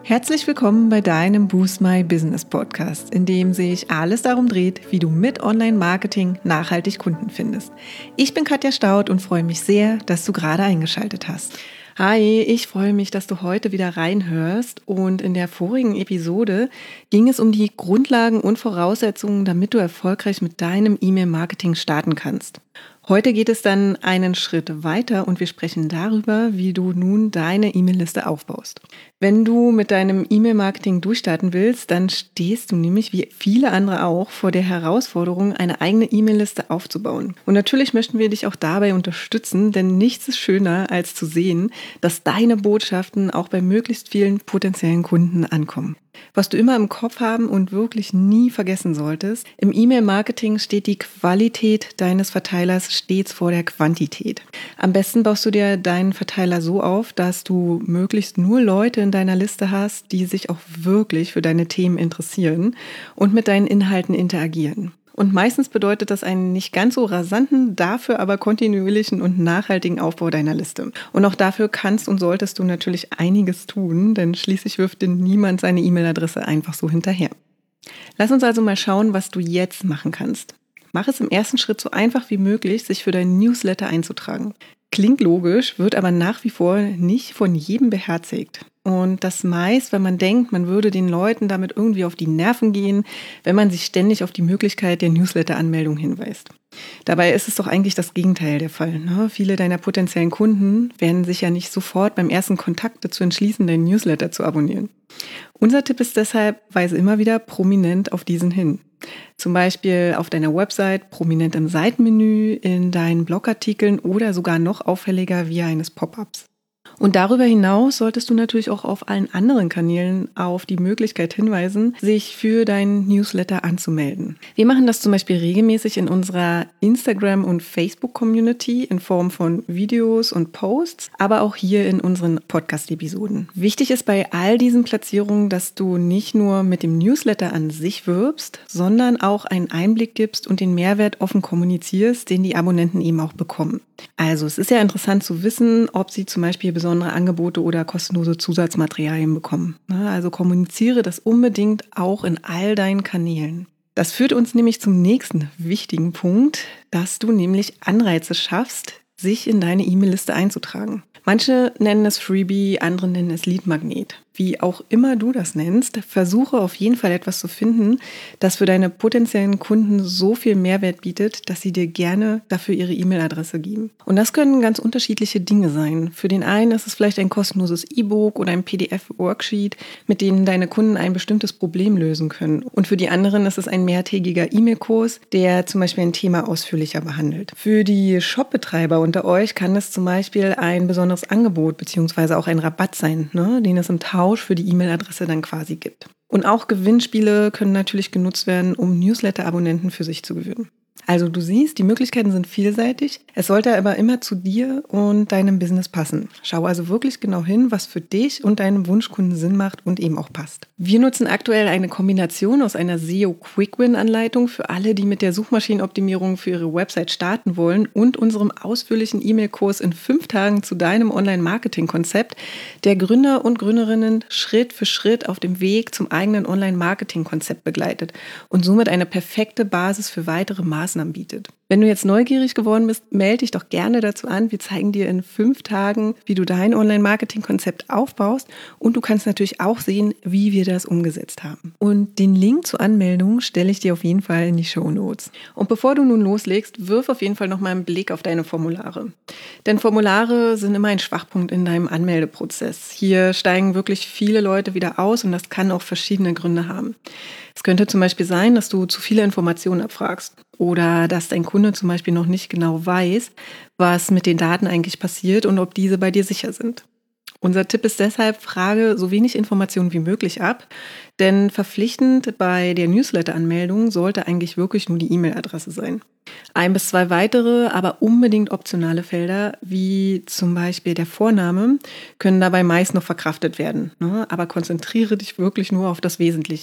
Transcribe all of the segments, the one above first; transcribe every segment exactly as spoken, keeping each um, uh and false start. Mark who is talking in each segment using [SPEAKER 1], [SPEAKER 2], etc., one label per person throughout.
[SPEAKER 1] Herzlich willkommen bei deinem Boost My Business Podcast, in dem sich alles darum dreht, wie du mit Online-Marketing nachhaltig Kunden findest. Ich bin Katja Staud und freue mich sehr, dass du gerade eingeschaltet hast. Hi, ich freue mich, dass du heute wieder reinhörst, und in der vorigen Episode ging es um die Grundlagen und Voraussetzungen, damit du erfolgreich mit deinem E-Mail-Marketing starten kannst. Heute geht es dann einen Schritt weiter und wir sprechen darüber, wie du nun deine E-Mail-Liste aufbaust. Wenn du mit deinem E-Mail-Marketing durchstarten willst, dann stehst du nämlich wie viele andere auch vor der Herausforderung, eine eigene E-Mail-Liste aufzubauen. Und natürlich möchten wir dich auch dabei unterstützen, denn nichts ist schöner, als zu sehen, dass deine Botschaften auch bei möglichst vielen potenziellen Kunden ankommen. Was du immer im Kopf haben und wirklich nie vergessen solltest: Im E-Mail-Marketing steht die Qualität deines Verteilers stets vor der Quantität. Am besten baust du dir deinen Verteiler so auf, dass du möglichst nur Leute in deiner Liste hast, die sich auch wirklich für deine Themen interessieren und mit deinen Inhalten interagieren. Und meistens bedeutet das einen nicht ganz so rasanten, dafür aber kontinuierlichen und nachhaltigen Aufbau deiner Liste. Und auch dafür kannst und solltest du natürlich einiges tun, denn schließlich wirft dir niemand seine E-Mail-Adresse einfach so hinterher. Lass uns also mal schauen, was du jetzt machen kannst. Mach es im ersten Schritt so einfach wie möglich, sich für deinen Newsletter einzutragen. Klingt logisch, wird aber nach wie vor nicht von jedem beherzigt. Und das meist, wenn man denkt, man würde den Leuten damit irgendwie auf die Nerven gehen, wenn man sich ständig auf die Möglichkeit der Newsletter-Anmeldung hinweist. Dabei ist es doch eigentlich das Gegenteil der Fall. Ne? Viele deiner potenziellen Kunden werden sich ja nicht sofort beim ersten Kontakt dazu entschließen, deinen Newsletter zu abonnieren. Unser Tipp ist deshalb: weise immer wieder prominent auf diesen hin. Zum Beispiel auf deiner Website, prominent im Seitenmenü, in deinen Blogartikeln oder sogar noch auffälliger via eines Pop-ups. Und darüber hinaus solltest du natürlich auch auf allen anderen Kanälen auf die Möglichkeit hinweisen, sich für deinen Newsletter anzumelden. Wir machen das zum Beispiel regelmäßig in unserer Instagram- und Facebook-Community in Form von Videos und Posts, aber auch hier in unseren Podcast-Episoden. Wichtig ist bei all diesen Platzierungen, dass du nicht nur mit dem Newsletter an sich wirbst, sondern auch einen Einblick gibst und den Mehrwert offen kommunizierst, den die Abonnenten eben auch bekommen. Also es ist ja interessant zu wissen, ob sie zum Beispiel besondere Angebote oder kostenlose Zusatzmaterialien bekommen. Also kommuniziere das unbedingt auch in all deinen Kanälen. Das führt uns nämlich zum nächsten wichtigen Punkt, dass du nämlich Anreize schaffst, sich in deine E-Mail-Liste einzutragen. Manche nennen es Freebie, andere nennen es Lead-Magnet. Wie auch immer du das nennst, versuche auf jeden Fall etwas zu finden, das für deine potenziellen Kunden so viel Mehrwert bietet, dass sie dir gerne dafür ihre E-Mail-Adresse geben. Und das können ganz unterschiedliche Dinge sein. Für den einen ist es vielleicht ein kostenloses E-Book oder ein P D F-Worksheet, mit denen deine Kunden ein bestimmtes Problem lösen können. Und für die anderen ist es ein mehrtägiger E-Mail-Kurs, der zum Beispiel ein Thema ausführlicher behandelt. Für die Shopbetreiber unter euch kann es zum Beispiel ein besonderes Angebot bzw. auch ein Rabatt sein, ne, den es im Tausch für die E-Mail-Adresse dann quasi gibt. Und auch Gewinnspiele können natürlich genutzt werden, um Newsletter-Abonnenten für sich zu gewinnen. Also du siehst, die Möglichkeiten sind vielseitig. Es sollte aber immer zu dir und deinem Business passen. Schau also wirklich genau hin, was für dich und deinem Wunschkunden Sinn macht und eben auch passt. Wir nutzen aktuell eine Kombination aus einer S E O-Quick-Win-Anleitung für alle, die mit der Suchmaschinenoptimierung für ihre Website starten wollen, und unserem ausführlichen E-Mail-Kurs in fünf Tagen zu deinem Online-Marketing-Konzept, der Gründer und Gründerinnen Schritt für Schritt auf dem Weg zum eigenen Online-Marketing-Konzept begleitet und somit eine perfekte Basis für weitere Maßnahmen bietet. Wenn du jetzt neugierig geworden bist, melde dich doch gerne dazu an. Wir zeigen dir in fünf Tagen, wie du dein Online-Marketing-Konzept aufbaust, und du kannst natürlich auch sehen, wie wir das umgesetzt haben. Und den Link zur Anmeldung stelle ich dir auf jeden Fall in die Shownotes. Und bevor du nun loslegst, wirf auf jeden Fall noch mal einen Blick auf deine Formulare. Denn Formulare sind immer ein Schwachpunkt in deinem Anmeldeprozess. Hier steigen wirklich viele Leute wieder aus, und das kann auch verschiedene Gründe haben. Es könnte zum Beispiel sein, dass du zu viele Informationen abfragst oder dass dein Kunde zum Beispiel noch nicht genau weiß, was mit den Daten eigentlich passiert und ob diese bei dir sicher sind. Unser Tipp ist deshalb: frage so wenig Informationen wie möglich ab, denn verpflichtend bei der Newsletter-Anmeldung sollte eigentlich wirklich nur die E-Mail-Adresse sein. Ein bis zwei weitere, aber unbedingt optionale Felder, wie zum Beispiel der Vorname, können dabei meist noch verkraftet werden, ne? Aber konzentriere dich wirklich nur auf das Wesentliche.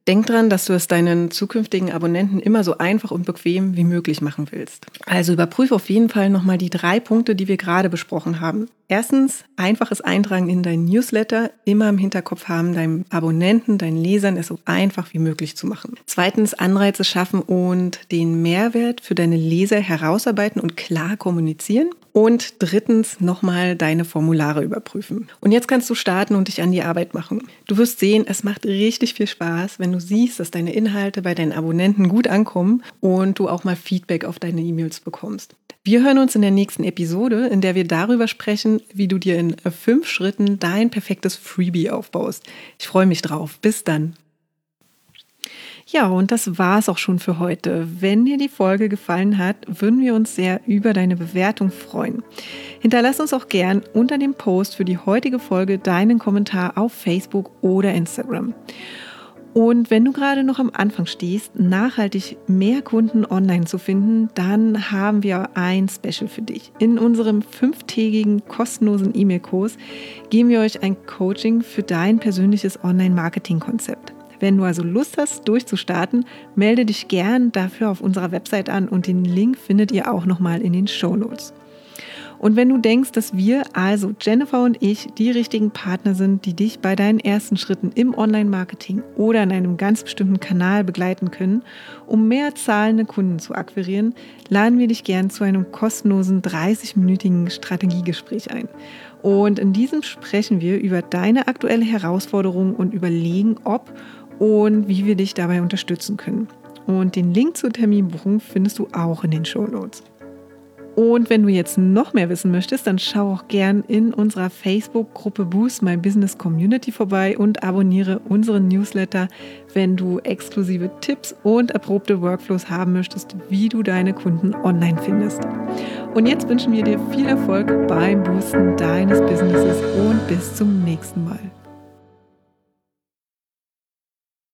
[SPEAKER 1] Denk dran, dass du es deinen zukünftigen Abonnenten immer so einfach und bequem wie möglich machen willst. Also überprüfe auf jeden Fall nochmal die drei Punkte, die wir gerade besprochen haben. Erstens, einfaches Eintragen in deinen Newsletter, immer im Hinterkopf haben, deinem Abonnenten, deinen Lesern es so einfach wie möglich zu machen. Zweitens, Anreize schaffen und den Mehrwert für deine Leser herausarbeiten und klar kommunizieren. Und drittens, nochmal deine Formulare überprüfen. Und jetzt kannst du starten und dich an die Arbeit machen. Du wirst sehen, es macht richtig viel Spaß, wenn du siehst, dass deine Inhalte bei deinen Abonnenten gut ankommen und du auch mal Feedback auf deine E-Mails bekommst. Wir hören uns in der nächsten Episode, in der wir darüber sprechen, wie du dir in fünf Schritten dein perfektes Freebie aufbaust. Ich freue mich drauf. Bis dann. Ja, und das war's auch schon für heute. Wenn dir die Folge gefallen hat, würden wir uns sehr über deine Bewertung freuen. Hinterlass uns auch gern unter dem Post für die heutige Folge deinen Kommentar auf Facebook oder Instagram. Und wenn du gerade noch am Anfang stehst, nachhaltig mehr Kunden online zu finden, dann haben wir ein Special für dich. In unserem fünftägigen kostenlosen E-Mail-Kurs geben wir euch ein Coaching für dein persönliches Online-Marketing-Konzept. Wenn du also Lust hast, durchzustarten, melde dich gern dafür auf unserer Website an und den Link findet ihr auch nochmal in den Shownotes. Und wenn du denkst, dass wir, also Jennifer und ich, die richtigen Partner sind, die dich bei deinen ersten Schritten im Online-Marketing oder in einem ganz bestimmten Kanal begleiten können, um mehr zahlende Kunden zu akquirieren, laden wir dich gern zu einem kostenlosen dreißig-minütigen Strategiegespräch ein. Und in diesem sprechen wir über deine aktuelle Herausforderung und überlegen, ob und wie wir dich dabei unterstützen können. Und den Link zur Terminbuchung findest du auch in den Shownotes. Und wenn du jetzt noch mehr wissen möchtest, dann schau auch gern in unserer Facebook-Gruppe Boost My Business Community vorbei und abonniere unseren Newsletter, wenn du exklusive Tipps und erprobte Workflows haben möchtest, wie du deine Kunden online findest. Und jetzt wünschen wir dir viel Erfolg beim Boosten deines Businesses und bis zum nächsten Mal.